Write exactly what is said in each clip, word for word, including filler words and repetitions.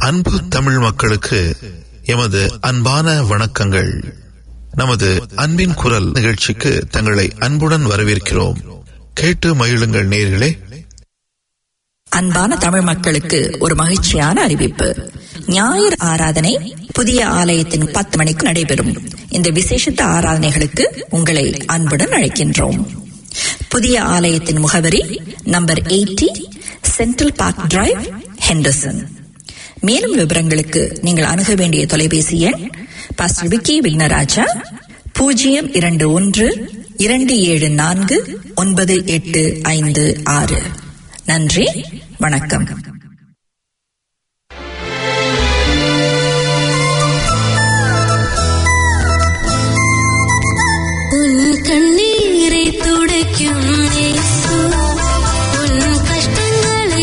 அன்பு தமிழ் மக்களுக்கு எமது அன்பான வணக்கங்கள். நமது அன்பின் குரல் நிகழ்ச்சிக்கு தங்களை அன்புடன் வரவேற்கிறோம். கேட்டு மகிழுங்கள் நேயர்களே. அன்பான தமிழ் மக்களுக்கு ஒரு மகிழ்ச்சியான அறிவிப்பு. ஞாயிறு ஆராதனை புதிய ஆலயத்தின் பத்து மணிக்கு நடைபெறும். இந்த விசேஷத்த ஆராதனைகளுக்கு உங்களை அன்புடன் அழைக்கின்றோம். புதிய ஆலயத்தின் முகவரி நம்பர் எண்பது சென்ட்ரல் பார்க் டிரைவ், ஹெண்டர்சன். மேலும் விவரங்களுக்கு நீங்கள் அணுக வேண்டிய தொலைபேசி எண் பாஸ்டர் விக்கி விக்னராஜா பூஜ்ஜியம் இரண்டு ஒன்று இரண்டு ஏழு நான்கு ஒன்பது எட்டு ஐந்து ஆறு. நன்றி, வணக்கம். கண்ணீரை துடைக்கும் இயேசு, உன் கஷ்டங்களை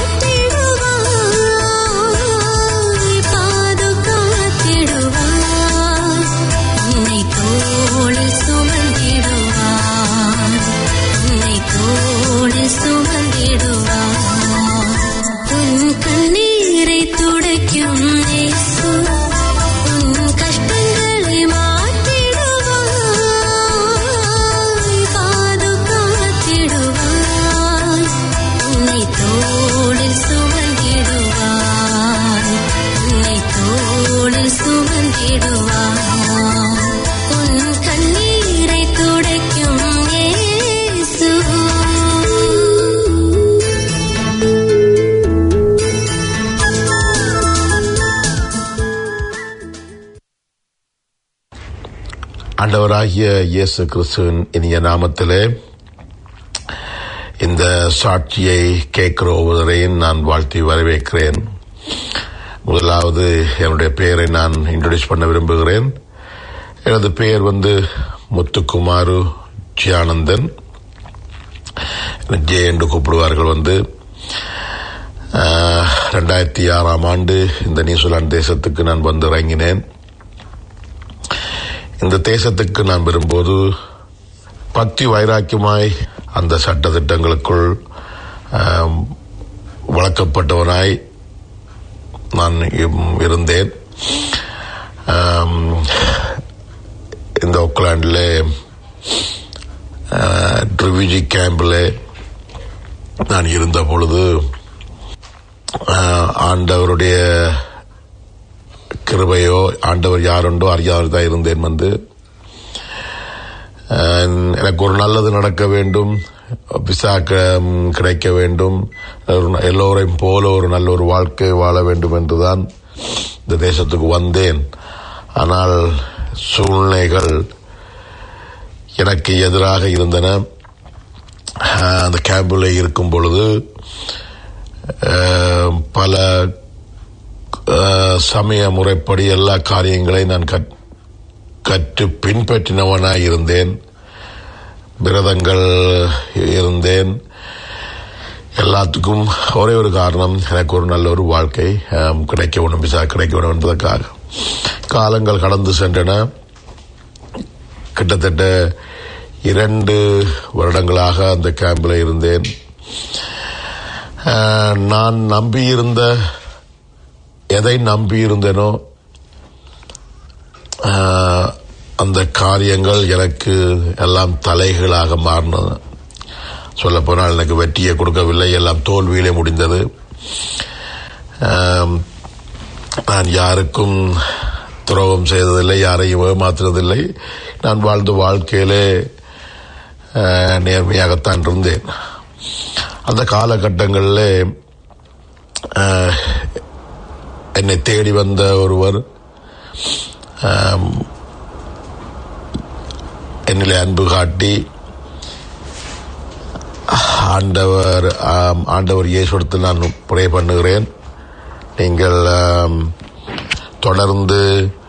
மாற்றிடுவார், பாதுகாத்திடுவார், உன்னை தோளில் சுமந்திடுவார், உன்னை தோளில் சுமந்திடுவார். உன் கண்ணீரை துடைக்கும் இயேசு, உன் கஷ்டங்களை ஆண்டவராகிய இயேசு கிறிஸ்துவின் இனிய நாமத்திலே இந்த சாட்சியை கேட்கிற ஒவ்வொருவரையும் நான் வாழ்த்தி வரவேற்கிறேன். முதலாவது என்னுடைய பெயரை நான் இன்ட்ரோடியூஸ் பண்ண விரும்புகிறேன். எனது பெயர் வந்து முத்துக்குமாரு ஜியானந்தன், ஜே என்று கூப்பிடுவார்கள். வந்து ரெண்டாயிரத்தி ஆறாம் ஆண்டு இந்த நியூசிலாந்து தேசத்துக்கு நான் வந்து இறங்கினேன். இந்த தேசத்துக்கு நான் வரும்போது பக்தி வைராக்கியமாய் அந்த சட்ட திட்டங்களுக்குள் வளர்க்கப்பட்டவனாய் நான் இருந்தேன். இந்த ஆக்லாண்டில் ரிஃப்யூஜி கேம்பில் நான் இருந்த பொழுது ஆண்டவருடைய கிருபையோ ஆண்டவர் யாருண்டோ அறியாமல் தான் இருந்தேன். வந்து எனக்கு ஒரு நல்லது நடக்க வேண்டும், விசா கிடைக்க வேண்டும், எல்லோரையும் போல ஒரு நல்ல ஒரு வாழ்க்கை வாழ வேண்டும் என்றுதான் இந்த தேசத்துக்கு வந்தேன். ஆனால் சூழ்நிலைகள் எனக்கு எதிராக இருந்தன. அந்த கேம்பில் இருக்கும் பொழுது பல சமய முறைப்படி எல்லா காரியங்களையும் நான் கற்று பின்பற்றினவனாய் இருந்தேன். விரதங்கள் இருந்தேன். எல்லாத்துக்கும் ஒரே ஒரு காரணம், எனக்கு ஒரு நல்ல ஒரு வாழ்க்கை கிடைக்க வேண்டும், விசா கிடைக்க வேண்டும் என்பதற்காக. காலங்கள் கடந்து சென்றன. கிட்டத்தட்ட இரண்டு வருடங்களாக அந்த கேம்பில் இருந்தேன். நான் நம்பியிருந்த எதை நம்பியிருந்தேனோ அந்த காரியங்கள் எனக்கு எல்லாம் தலைகளாக மாறினது. சொல்ல போனால் எனக்கு வெற்றியை கொடுக்கவில்லை, எல்லாம் தோல்வியிலே முடிந்தது. நான் யாருக்கும் துரோகம் செய்ததில்லை, யாரையும் ஏமாற்றுவதில்லை. நான் வாழ்ந்த வாழ்க்கையிலே நேர்மையாகத்தான் இருந்தேன். அந்த காலகட்டங்களில் என்னை தேடி வந்த ஒருவர் என்னிலே அன்பு காட்டி ஆண்டவர் ஆண்டவர் இயேசுவிடத்தில் நான் ப்ரே பண்ணுகிறேன், நீங்கள் தொடர்ந்து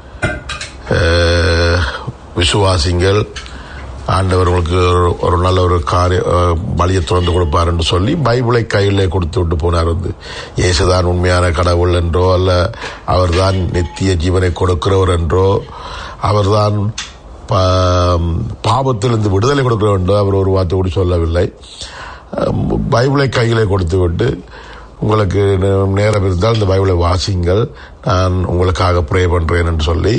விசுவாசிங்கள், ஆண்டவர் உங்களுக்கு ஒரு நல்ல ஒரு காரிய வழியை திறந்து கொடுப்பார் என்று சொல்லி பைபிளை கையிலே கொடுத்து விட்டு போனார். வந்து இயேசுதான் உண்மையான கடவுள் என்றோ, அல்ல அவர்தான் நித்திய ஜீவனை கொடுக்கிறவர் என்றோ, அவர்தான் பாவத்திலிருந்து விடுதலை கொடுக்கிறவர் என்றோ அவர் ஒரு வார்த்தை கூட சொல்லவில்லை. பைபிளை கையிலே கொடுத்து விட்டு உங்களுக்கு நேரம் இருந்தால் இந்த பைபிளை வாசிங்கள், நான் உங்களுக்காக ப்ரே பண்றேன் என்று சொல்லி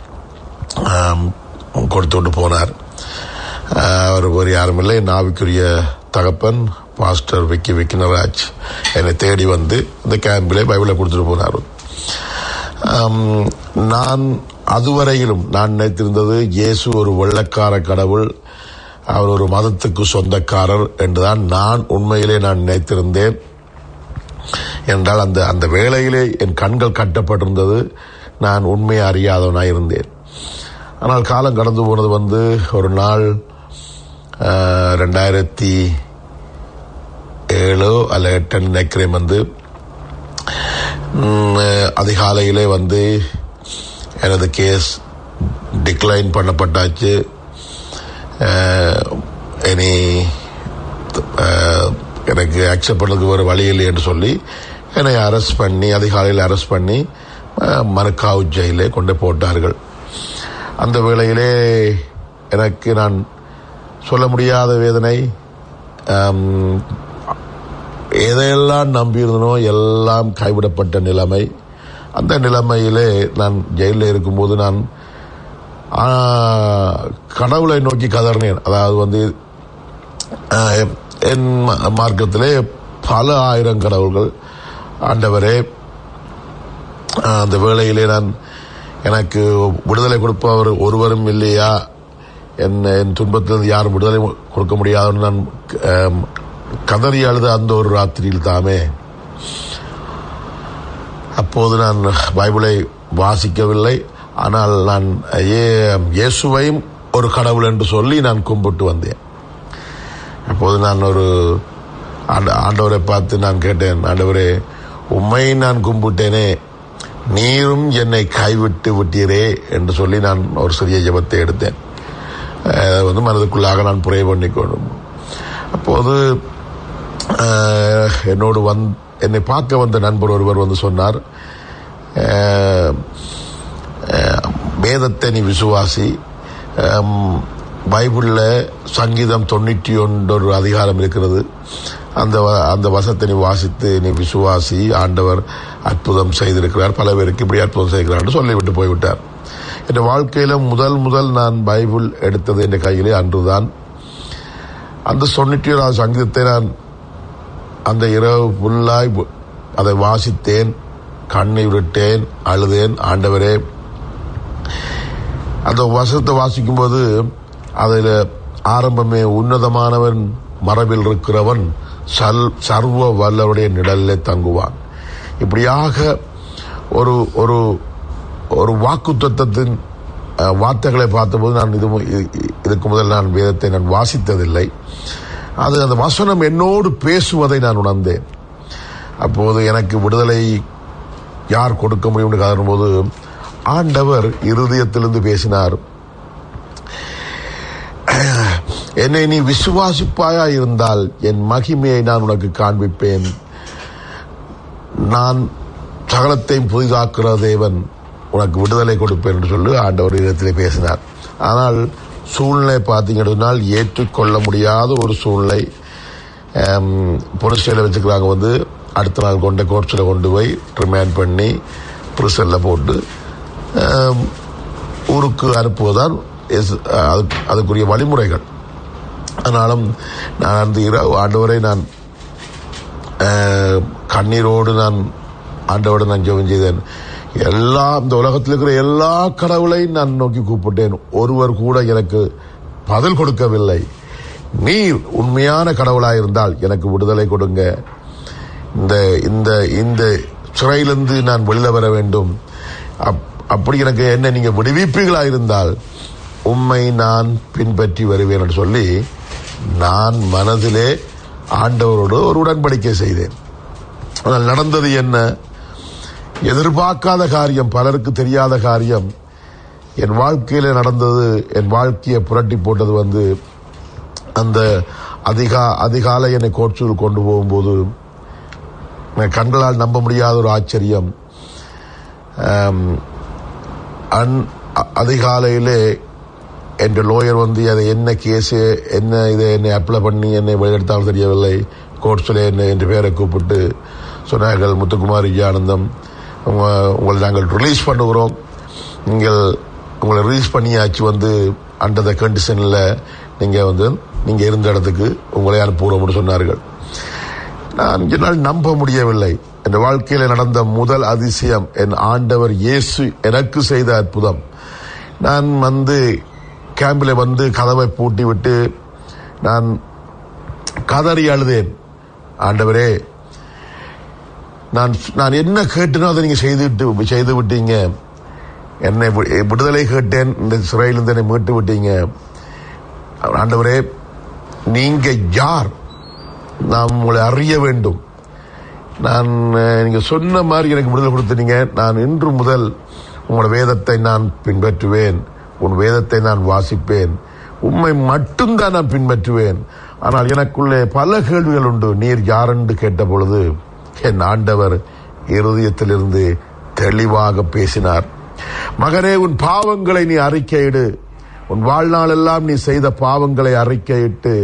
கொடுத்து விட்டு போனார். அவர் ஒரு யாரும் இல்லை, நாவிக்குரிய தகப்பன் பாஸ்டர் விக்கி விக்கினராஜ் என்னை தேடி வந்து இந்த கேம்பிலே பைபிளை கொடுத்துட்டு போனார். நான் அதுவரையிலும் நான் நினைத்திருந்தது இயேசு ஒரு வெள்ளக்கார கடவுள், அவர் ஒரு மதத்துக்கு சொந்தக்காரர் என்றுதான் நான் உண்மையிலே நான் நினைத்திருந்தேன். என்றால் அந்த அந்த வேளையிலே என் கண்கள் கட்டப்பட்டிருந்தது, நான் உண்மையை அறியாதவனாய் இருந்தேன். ஆனால் காலம் கடந்து போனது வந்து ஒரு நாள் ரெண்டாயிரத்தி ஏழோ அல்ல எட்டு நினைக்கிறேன் வந்து அதிகாலையிலே வந்து எனது கேஸ் டிக்ளைன் பண்ணப்பட்டாச்சு. இனி எனக்கு அக்செப்ட் பண்ணதுக்கு ஒரு வழி இல்லை என்று சொல்லி என்னை அரெஸ்ட் பண்ணி அதிகாலையில் அரெஸ்ட் பண்ணி மரக்காவு ஜெயிலே கொண்டு போட்டார்கள். அந்த வேளையிலே எனக்கு நான் சொல்ல முடியாத வேதனை. எதையெல்லாம் நம்பியிருந்தனோ எல்லாம் கைவிடப்பட்ட நிலைமை. அந்த நிலைமையிலே நான் ஜெயிலில் இருக்கும்போது நான் கடவுளை நோக்கி கதறினேன். அதாவது வந்து என் மார்க்கத்திலே பல ஆயிரம் கடவுள்கள், ஆண்டவரே அந்த வேளையிலே நான் எனக்கு விடுதலை கொடுப்பவர் ஒருவரும் இல்லையா, என் என் துன்பத்திலிருந்து யாரும் விடுதலை கொடுக்க முடியாதுன்னு நான் கதறி அழுத அந்த ஒரு ராத்திரியில் தாமே. அப்போது நான் பைபிளை வாசிக்கவில்லை, ஆனால் நான் இயேசுவையும் ஒரு கடவுள் என்று சொல்லி நான் கும்பிட்டு வந்தேன். அப்போது நான் ஒரு ஆண்டவரை பார்த்து நான் கேட்டேன், ஆண்டவரே உம்மை நான் கும்பிட்டேனே, நீரும் என்னை கைவிட்டு விட்டீரே என்று சொல்லி நான் ஒரு சிறிய ஜெபத்தை எடுத்தேன். வந்து மனதுக்குள்ளாக நான் ப்ரே பண்ணிக்கொண்டும். அப்போது என்னோடு வந் என்னை பார்க்க வந்த நண்பர் ஒருவர் வந்து சொன்னார், வேதத்தை நீ விசுவாசி, பைபிளில் சங்கீதம் தொண்ணூற்றி ஒன்று ஒரு அதிகாரம் இருக்கிறது, அந்த அந்த வசத்தை நீ வாசித்து நீ விசுவாசி, ஆண்டவர் அற்புதம் செய்திருக்கிறார், பல பேருக்கு இப்படி அற்புதம் செய்கிறார் சொல்லிவிட்டு போய்விட்டார். என் வாழ்க்கையில முதல் முதல் நான் பைபிள் எடுத்தது என் கையிலே அன்றுதான். அந்த தொண்ணூற்றி ஓராவது சங்கீதத்தை நான் அந்த இரவு ஃபுல்லாய் அதை வாசித்தேன், கண்ணை விட்டேன், அழுதேன். ஆண்டவரே, அந்த வசனத்தை வாசிக்கும் போது அதில் ஆரம்பமே உன்னதமானவன் மரபில் இருக்கிறவன் சர்வ வல்லவருடைய நிழலிலே தங்குவான். இப்படியாக ஒரு ஒரு ஒரு வாக்குத்தத்தத்தின் வார்த்தைகளை பார்த்தபோது நான் இது இதுக்கு முதல் நான் வேதத்தை நான் வாசித்ததில்லை. அது அந்த வசனம் என்னோடு பேசுவதை நான் உணர்ந்தேன். அப்போது எனக்கு விடுதலை யார் கொடுக்க முடியும் கதறும் போது ஆண்டவர் இருதயத்திலிருந்து பேசினார், என்னை நீ விசுவாசிப்பாயா இருந்தால் என் மகிமையை நான் உனக்கு காண்பிப்பேன். நான் சகலத்தையும் புதிதாக்குற தேவன், உனக்கு விடுதலை கொடுப்பேன் என்று சொல்லி ஆண்டவர் இடத்திலே பேசினார். ஆனால் சூழ்நிலை பார்த்தீங்கன்னா ஏற்றுக்கொள்ள முடியாத ஒரு சூழ்நிலை. பொலிஸ்டேல வச்சுக்கிறாங்க, வந்து அடுத்த நாள் கொண்ட கோர்ட்ஸில் கொண்டு போய் ரிமாண்ட் பண்ணி பிரிசனில் போட்டு ஊருக்கு அனுப்புவதால் அதுக்குரிய வழிமுறைகள். ஆனாலும் நான் அந்த இரவு ஆண்டவரை நான் கண்ணீரோடு நான் ஆண்டவரை நான் ஜெபம் செய்தேன். எல்லா இந்த உலகத்தில் இருக்கிற எல்லா கடவுளையும் நான் நோக்கி கூப்பிட்டேன், ஒருவர் கூட எனக்கு பதில் கொடுக்கவில்லை. நீர் உண்மையான கடவுளாயிருந்தால் எனக்கு விடுதலை கொடுங்க, இந்த இந்த இந்த சிறையிலிருந்து நான் வெளியில வர வேண்டும், அப்படி எனக்கு என்ன நீங்க விடுவிப்பீர்களாயிருந்தால் உம்மை நான் பின்பற்றி வருவேன் என்று சொல்லி நான் மனதிலே ஆண்டவரோடு ஒரு உடன்படிக்கை செய்தேன். ஆனால் நடந்தது என்ன? எதிர்பார்க்காத காரியம், பலருக்கு தெரியாத காரியம் என் வாழ்க்கையில நடந்தது. என் வாழ்க்கையை புரட்டி போட்டது வந்து அந்த அதிகா அதிகாலை என்னை கோர்ட்ஸுக்கு கொண்டு போகும்போது கண்களால் நம்ப முடியாத ஒரு ஆச்சரியம். அதிகாலையிலே என் லோயர் வந்து அதை என்ன கேஸு என்ன இதை என்னை அப்ளை பண்ணி என்னை வெளியெடுத்தாலும் தெரியவில்லை. கோர்ட்ஸில் என்ன என் பேரை கூப்பிட்டு சொன்னார்கள், முத்துக்குமார் விஜயானந்தம் உங்களை நாங்கள் ரிலீஸ் பண்ணுகிறோம், நீங்கள் உங்களை ரிலீஸ் பண்ணியாச்சு, வந்து அண்டர் த கண்டிஷனில் நீங்கள் வந்து நீங்கள் இருந்த இடத்துக்கு உங்களை அனுப்புகிறோம்னு சொன்னார்கள். நான் என்னால் நம்ப முடியவில்லை. என் வாழ்க்கையில் நடந்த முதல் அதிசயம் என் ஆண்டவர் இயேசு எனக்கு செய்த அற்புதம். நான் வந்து கேம்பில் வந்து கதவை பூட்டி விட்டு நான் கதறி அழுதேன். ஆண்டவரே, நான் நான் என்ன கேட்டனோ அதை நீங்க செய்துவிட்டு செய்து விட்டீங்க. என்னை விடுதலை கேட்டேன், இந்த சிறையிலிருந்து என்னை மீட்டு விட்டீங்க. ஆண்டவரே, நீங்க யார்? நான் உங்களை அறிய வேண்டும். நான் நீங்க சொன்ன மாதிரி எனக்கு விடுதலை கொடுத்தீங்க. நான் இன்று முதல் உங்களோட வேதத்தை நான் பின்பற்றுவேன், உன் வேதத்தை நான் வாசிப்பேன், உண்மை மட்டும்தான் நான் பின்பற்றுவேன். ஆனால் எனக்குள்ளே பல கேள்விகள் உண்டு. நீர் யார் என்று கேட்ட பொழுது என் ஆண்டவர் இருதயத்திலிருந்து தெளிவாக பேசினார். மகனே, உன் பாவங்களை நீ அறிக்கையிடு. உன் வாழ்நாள் எல்லாம் நீ செய்த பாவங்களை அறிக்கையிட்டு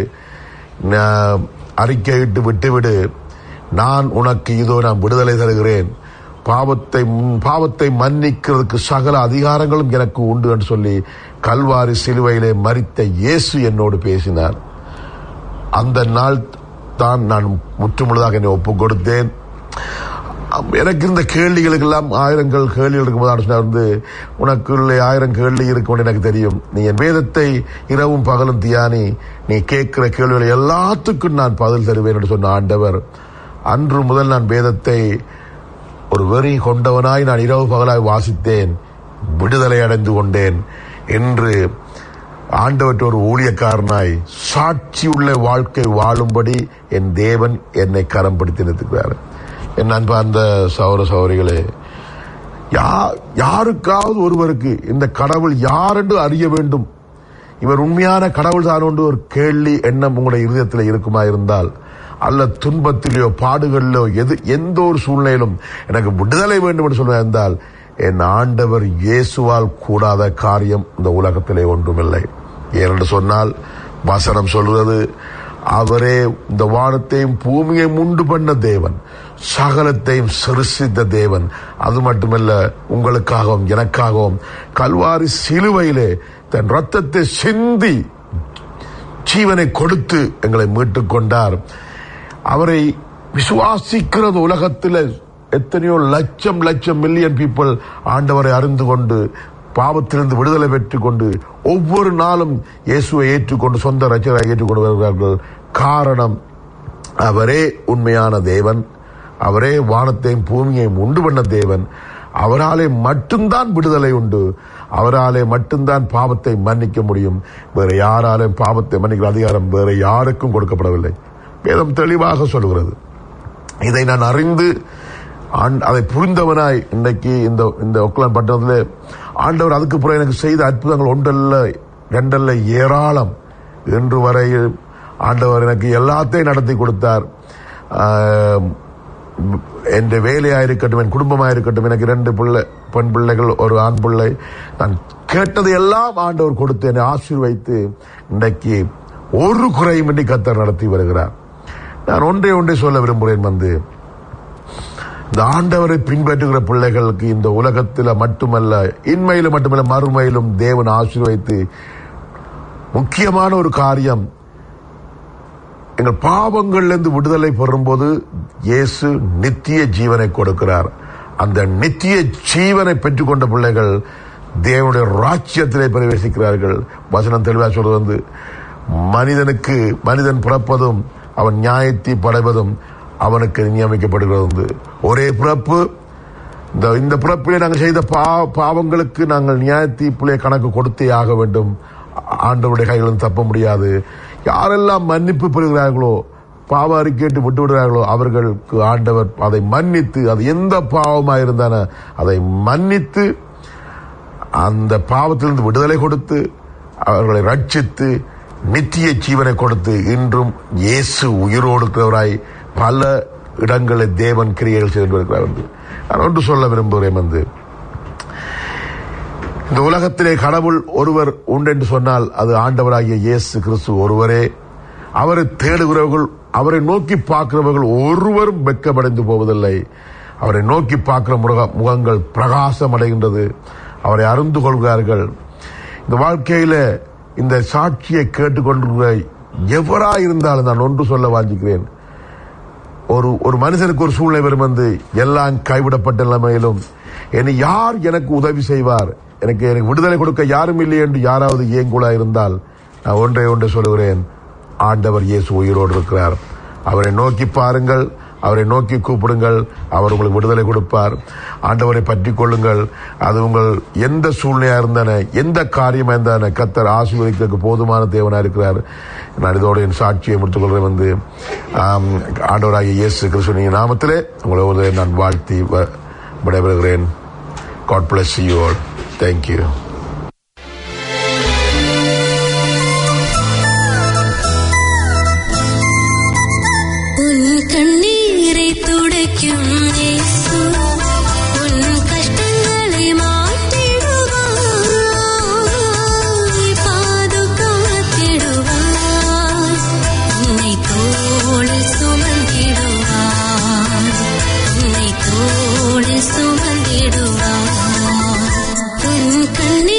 அறிக்கையிட்டு விட்டுவிடு. நான் உனக்கு இதோ நான் விடுதலை தருகிறேன். பாவத்தை பாவத்தை மன்னிக்கிறதுக்கு சகல அதிகாரங்களும் எனக்கு உண்டு என்று சொல்லி கல்வாரி சிலுவையிலே மரித்த இயேசு என்னோடு பேசினார். அந்த நாள் தான் நான் முற்றுமுழுதாக என்னை ஒப்புக் கொடுத்தேன். எனக்கு இந்த கேள்விகளுக்கெல்லாம் ஆயிரங்கள் கேள்விகள் இருக்கும்போது வந்து உனக்குள்ளே ஆயிரம் கேள்வி இருக்கும் எனக்கு தெரியும். நீ என் வேதத்தை இரவும் பகலும் தியானி, நீ கேட்கிற கேள்விகளை எல்லாத்துக்கும் நான் பதில் தருவேன் என்று சொன்ன ஆண்டவர், அன்று முதல் நான் வேதத்தை ஒரு வெறி கொண்டவனாய் நான் இரவு பகலாய் வாசித்தேன், விடுதலை அடைந்து கொண்டேன். என்று ஆண்டவற்ற ஒரு ஊழியக்காரனாய் சாட்சியுள்ள வாழ்க்கை வாழும்படி என் தேவன் என்னை கரம் பிடித்து நிறுத்துகிறார். என் அன்பு அந்த சகோதர சகோதரிகளே, யாருக்காவது ஒருவருக்கு இந்த கடவுள் யார் என்று அறிய வேண்டும், இவர் உண்மையான கடவுள் தான் என்று ஒரு கேள்வி எண்ணம் உங்களுடைய இருதயத்தில் இருக்குமா இருந்தால், அல்ல துன்பத்திலேயோ பாடுகளிலோ எது எந்த ஒரு சூழ்நிலையிலும் எனக்கு விடுதலை வேண்டும் என்று சொல்ல இருந்தால், என் ஆண்டவர் இயேசுவால் கூடாத காரியம் இந்த உலகத்திலே ஒன்றுமில்லை. ஏனென்று சொன்னால் வசனம் சொல்கிறது, அவரே இந்த வானத்தையும் பூமியையும் உண்டு பண்ண தேவன், சகலத்தையும் சிருஷ்டித்த தேவன். அது மட்டுமல்ல, உங்களுக்காகவும் எனக்காகவும் கல்வாரி சிலுவையிலே தன் ரத்தத்தை சிந்தி ஜீவனை கொடுத்து எங்களை மீட்டுக் கொண்டார். அவரை விசுவாசிக்கிறது உலகத்தில் எத்தனையோ லட்சம் லட்சம் மில்லியன் பீப்புள் ஆண்டவரை அறிந்து கொண்டு பாவத்திலிருந்து விடுதலை பெற்றுக் கொண்டு ஒவ்வொரு நாளும் இயேசுவை ஏற்றுக்கொண்டு சொந்த ரட்சகரை ஏற்றுக்கொண்டு வருகிறார்கள். காரணம், அவரே உண்மையான தேவன், அவரே வானத்தையும் பூமியையும் உண்டு பண்ண தேவன். அவராலே மட்டும்தான் விடுதலை உண்டு, அவராலே மட்டும்தான் பாவத்தை மன்னிக்க முடியும். வேற யாராலும் பாவத்தை மன்னிக்கிற அதிகாரம் வேற யாருக்கும் கொடுக்கப்படவில்லை. வேதம் தெளிவாக சொல்கிறது. இதை நான் அறிந்து அதை புரிந்தவனாய் இன்றைக்கு இந்த இந்த ஒக்லாந்து பட்டணத்தில் ஆண்டவர் அதுக்கு பிறகு எனக்கு செய்த அற்புதங்கள் ஒன்றல்ல ரெண்டல்ல ஏராளம். இன்று வரை ஆண்டவர் எனக்கு எல்லாத்தையும் நடத்தி கொடுத்தார். என் வேலையாயிருக்கட்டும், என் குடும்பமாயிருக்கட்டும், எனக்கு இரண்டு பிள்ளை, பெண் பிள்ளைகள், ஒரு ஆண் பிள்ளை. நான் கேட்டது எல்லாம் ஆண்டவர் கொடுத்து என்னை ஆசீர்வைத்து இன்றைக்கு ஒரு குறையுமின்றி கர்த்தர் நடத்தி வருகிறார். நான் ஒன்றே ஒன்றே சொல்ல விரும்புகிறேன், வந்து இந்த ஆண்டவரை பின்பற்றுகிற பிள்ளைகளுக்கு இந்த உலகத்தில் மட்டுமல்ல, இன்மையிலும் மட்டுமல்ல, மறுமையிலும் தேவன் ஆசீர்வைத்து முக்கியமான ஒரு காரியம், எங்கள் பாவங்களிலிருந்து விடுதலை பெறும்போது இயேசு நித்திய ஜீவனை கொடுக்கிறார். அந்த நித்திய ஜீவனை பெற்றுக்கொண்ட பிள்ளைகள் தேவனுடைய ராஜ்யத்திலே பிரவேசிக்கிறார்கள். வசனம் தெளிவாக சொல்றது வந்து, மனிதனுக்கு மனிதன் பிறப்பதும் அவன் நியாயத்தை படைவதும் அவனுக்கு நியமிக்கப்படுகிறது. ஒரே பிறப்பு. இந்த இந்த பிறப்பிலே நாங்கள் செய்த பாவங்களுக்கு நாங்கள் நியாய தீர்ப்பிலே கணக்கு கொடுத்தே ஆக வேண்டும். ஆண்டவருடைய கைகளிலும் தப்ப முடியாது. யாரெல்லாம் மன்னிப்பு பெறுகிறார்களோ, பாவ அறிக்கையிட்டு விட்டு விடுகிறார்களோ, அவர்களுக்கு ஆண்டவர் அதை மன்னித்து, அது எந்த பாவமாக இருந்தான அதை மன்னித்து அந்த பாவத்திலிருந்து விடுதலை கொடுத்து அவர்களை ரட்சித்து நித்திய ஜீவனை கொடுத்து இன்றும் இயேசு உயிரோடு இருக்கிறவராய் பல இடங்களில் தேவன் கிரியைகள் செய்து வருகிறார். என்று நான் ஒன்று சொல்ல விரும்புகிறேன், வந்து இந்த உலகத்திலே கடவுள் ஒருவர் உண்டு என்று சொன்னால் அது ஆண்டவராகிய இயேசு கிறிஸ்து ஒருவரே. அவரை தேடுகிறவர்கள், அவரை நோக்கி பார்க்கிறவர்கள் ஒருவரும் வெட்கமடைந்து போவதில்லை. அவரை நோக்கி பார்க்கிற முக முகங்கள் பிரகாசம் அடைகின்றது. அவரை அறிந்து கொள்கிறார்கள். இந்த வாழ்க்கையில இந்த சாட்சியை கேட்டுக்கொண்டிருக்கிற எவராயிருந்தாலும் நான் ஒன்று சொல்ல வாஞ்சிக்கிறேன். ஒரு ஒரு மனுஷனுக்கு ஒரு சூழ்நிலை வரும் வந்து எல்லாம் கைவிடப்பட்ட நிலைமையிலும் என்னை யார் எனக்கு உதவி செய்வார், எனக்கு எனக்கு விடுதலை கொடுக்க யாரும் இல்லை என்று யாராவது ஏங்குலா இருந்தால் நான் ஒன்றை ஒன்றை சொல்கிறேன், ஆண்டவர் இயேசு உயிரோடு இருக்கிறார். அவரை நோக்கி பாருங்கள், அவரை நோக்கி கூப்பிடுங்கள், அவர் உங்களுக்கு விடுதலை கொடுப்பார். ஆண்டவரை பற்றி கொள்ளுங்கள். அது உங்கள் எந்த சூழ்நிலையா இருந்தான, எந்த காரியமா இருந்தான கர்த்தர் ஆசீர்வதிக்க போதுமான தேவனா இருக்கிறார். நான் இதோடு என் சாட்சியை முடித்துக் கொள்றேன். வந்து ஆண்டவராகிய இயேசு கிறிஸ்துவின் நாமத்திலே உங்களை நான் வாழ்த்தி விடைபெறுகிறேன். God bless you all. Thank you. கண்ணீரை துடைக்கும் இயேசு உன் கஷ்டங்களை மாற்றிடுவார், பாதுகாத்திடுவார், உன்னை தோளில் சுமந்திடுவார், உன்னை தோளில் சுமந்திடுவார். உன் கண்ணீரை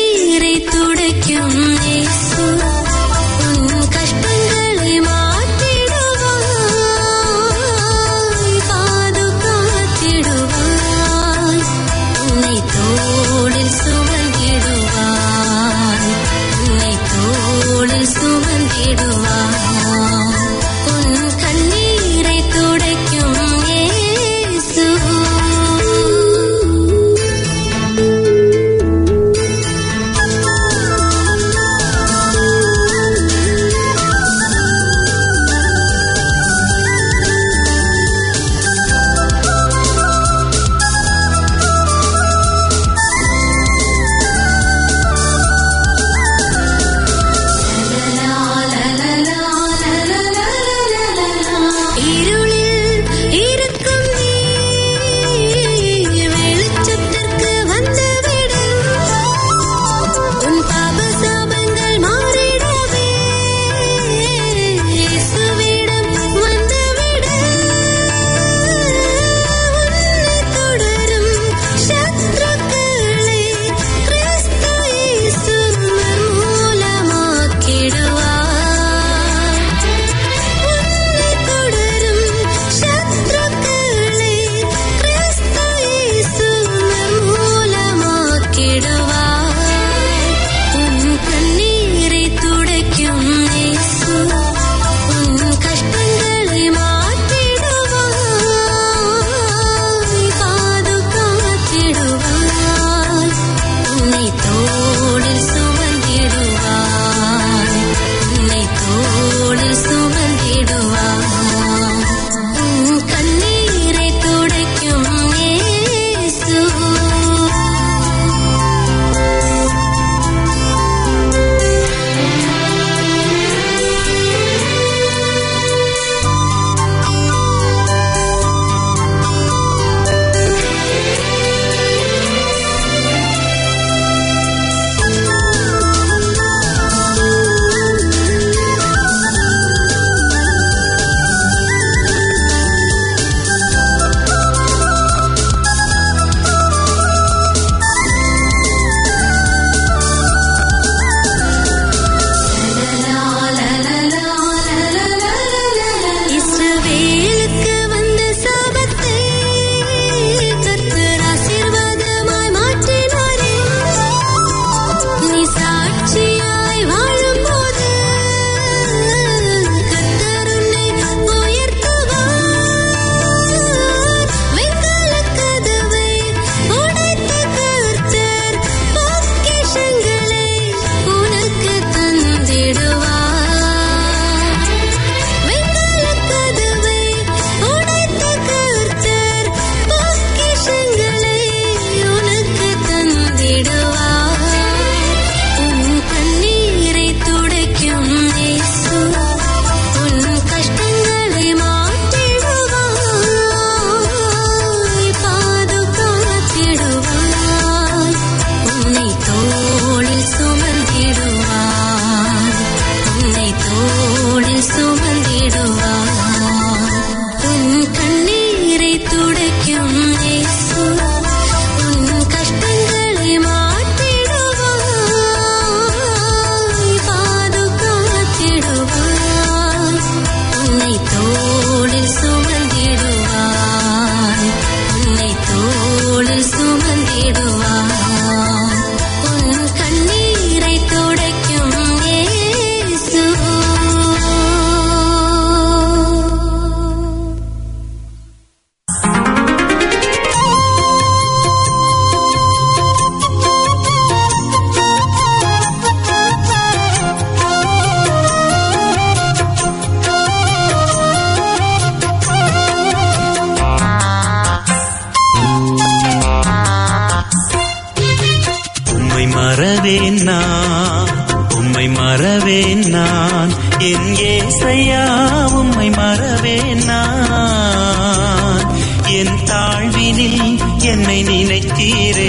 உம்மை மறவேன் நான், உம்மை மறவேன் நான், என் ஏசையா உம்மை மறவேன் நான். என் தாழ்வினில் என்னை நினைத்தீரே,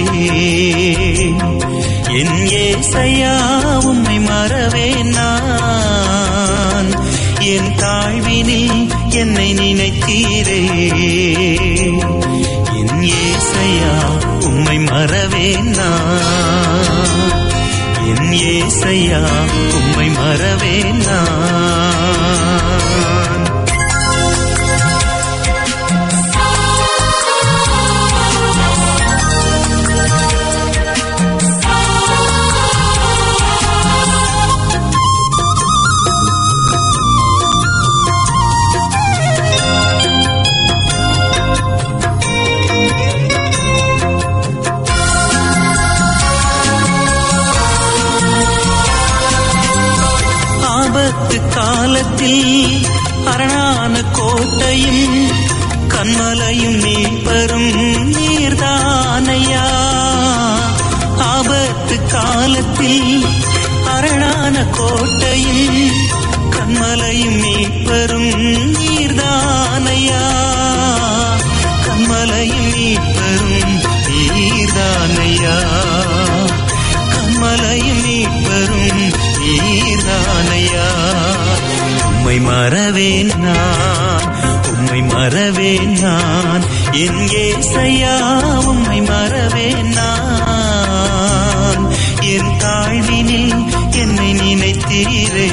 என் ஏசையா உம்மை மறவேன் நான். என் தாழ்வினில் என்னை நினைத்தீரே, என் ஏசையா உம்மை மறவேன் நான். என் ஏசையா உம்மை மறவேன் நான். காலத்தில் அரணான கோட்டையும் கண்மலையும் மீட்பரும் நீர்தானையா. ஆபத்து காலத்தில் அரணான கோட்டையும் கண்மலையும் மீட்பரும் நீர்தானையா. கண்மலையும் மீட்பரும் நீர்தானையா. கண்மலையும் மீட்பரும் நீர்தானையா. உம்மை மறவேன் நான், உம்மை மறவேன் நான், என் ஏசையா உம்மை மறவேன் நான். என் தாழ்வினில் என்னை நினைத்தீரே,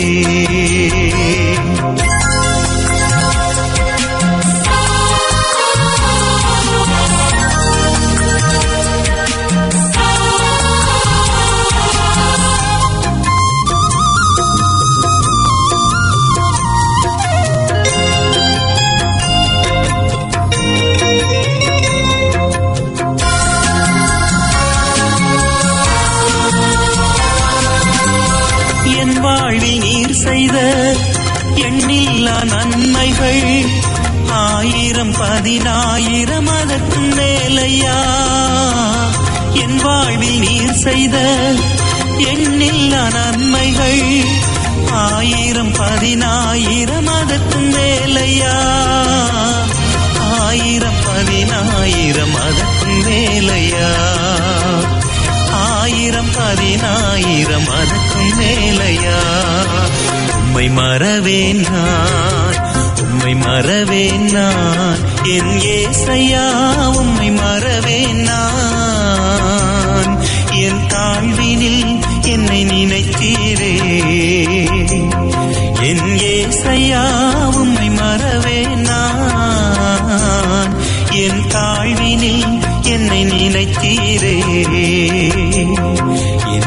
செய்த எண்ணில்லா நன்மைகள் ஆயிரம் பதினாயிரம் அதற்கும் மேலையா. என் வாழ்வில் நீர் செய்த எண்ணில்லா நன்மைகள் ஆயிரம் பதினாயிரம் அதற்கும் மேலையா. ஆயிரம் பதினாயிரம் அதற்கும் மேலையா. ஆயிரம் பதினாயிரம் அதற்கும் மேலையா. உம்மை மறவேன் நான், உம்மை மறவேன் நான், என் ஏசையா உம்மை மறவேன் நான்.